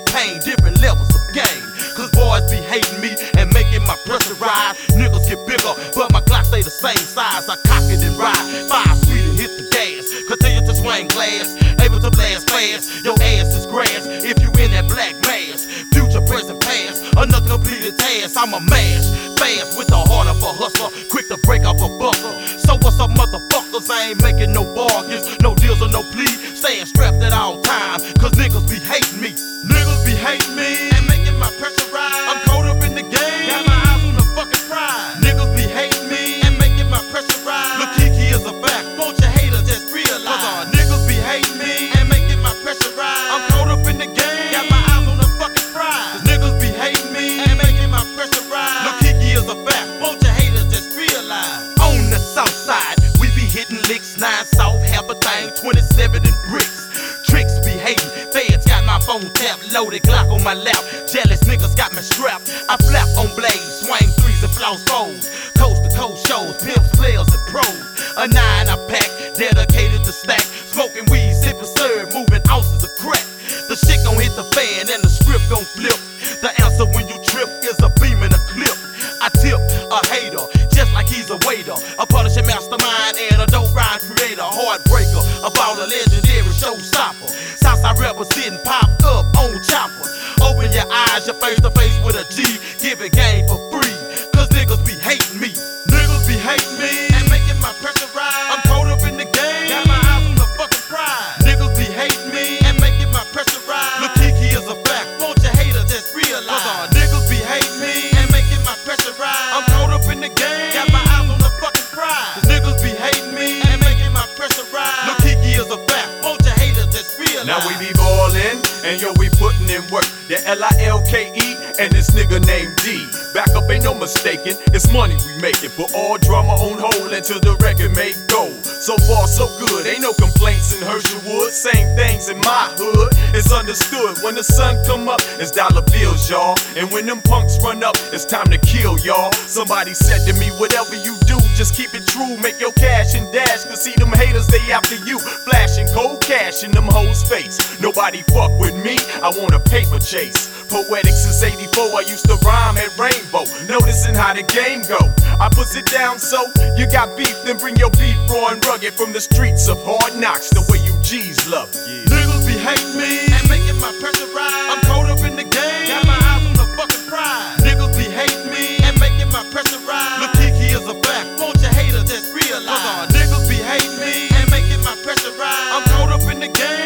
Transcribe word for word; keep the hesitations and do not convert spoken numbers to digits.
pain, different levels of game. Cause boys be hating me and making my pressure rise. Niggas get bigger, but my Glock stay the same size. I cock it and ride, fire sweet and hit the gas. Continue to swing glass, able to blast fast. Your ass is grass if you in that black mask. Future, present, past, another completed task. I'm a mash, fast with the heart of a hustler, quick to break off a buckle. So what's up, motherfuckers? I ain't making no bargains, no deals or no plea. Staying strapped at all time, cause niggas be hating me. Niggas be hating me and making my pressure rise. I'm caught up in the game, got my eyes on the fucking prize. Niggas be hating me and making my pressure rise. Look, Kiki is a fact, won't you haters just realize? Cause all niggas be hating me and making my pressure rise. I'm caught up in the game, got my eyes on the fucking prize. Niggas be hating me and making my pressure rise. Look, Kiki is a fact, won't you haters just realize? On the south side, we be hitting licks, nine south, half a thing, twenty-seven and bricks. Tricks be hating, feds got my phone tapped, loaded Glock on my lap. Jealous niggas got me strapped. I flap on blades, swing threes and floss foes. Coast to coast shows, pimps, players and pros. A nine I pack, dedicated to stack. Smoking weed, sipping syrup, moving ounces of crack. The shit gon' hit the fan and the script gon' flip. The answer when you trip is a beam and a clip. I tip a hater, just like he's a waiter. A punishing mastermind and a dope rhyme creator. Heartbreaker, about a legendary showstopper. Southside representing, pop up on chopper. Open your eyes, you're face to face with a G. Giving game for free, cause niggas be hating me. Niggas be hating me and making my pressure rise. I'm caught up in the game, got my eyes on the fucking prize. Niggas be hating me and making my pressure rise. Look, Kiki is a fact, won't you haters just realize? Cause all niggas be hating me and making my pressure rise. I'm caught up in the game, got my eyes on the fucking prize. Cause niggas be hating me and making my pressure rise. Look, Kiki is a fact, won't you haters just realize? Now we be ballin', and yo, we puttin' in work. The L I L K E and this nigga named D. Back up, ain't no mistaking, it's money we making. Put all drama on hold until the record make gold. So far, so good, ain't no complaints in Herschelwood. Same things in my hood, it's understood. When the sun come up, it's dollar bills, y'all. And when them punks run up, it's time to kill, y'all. Somebody said to me, whatever you do, just keep it true. Make your cash and dash, cause see them haters, they after you. Flashing cold cash in them hoes' face. Nobody fuck with me, I want a paper chase. Poetic since eighty-four, I used to rhyme at Rainbow. Noticing how the game go, I puts it down so you got beef, then bring your beef raw and rugged from the streets of hard knocks. The way you G's love, yeah. Niggas be hating me and making my pressure rise. I'm caught up in the game, got my eyes on the fucking prize. Niggas be hating me and making my pressure rise. Look, Kiki is a fact, won't you haters just realize? Cause all niggas be hating me and making my pressure rise. I'm caught up in the game.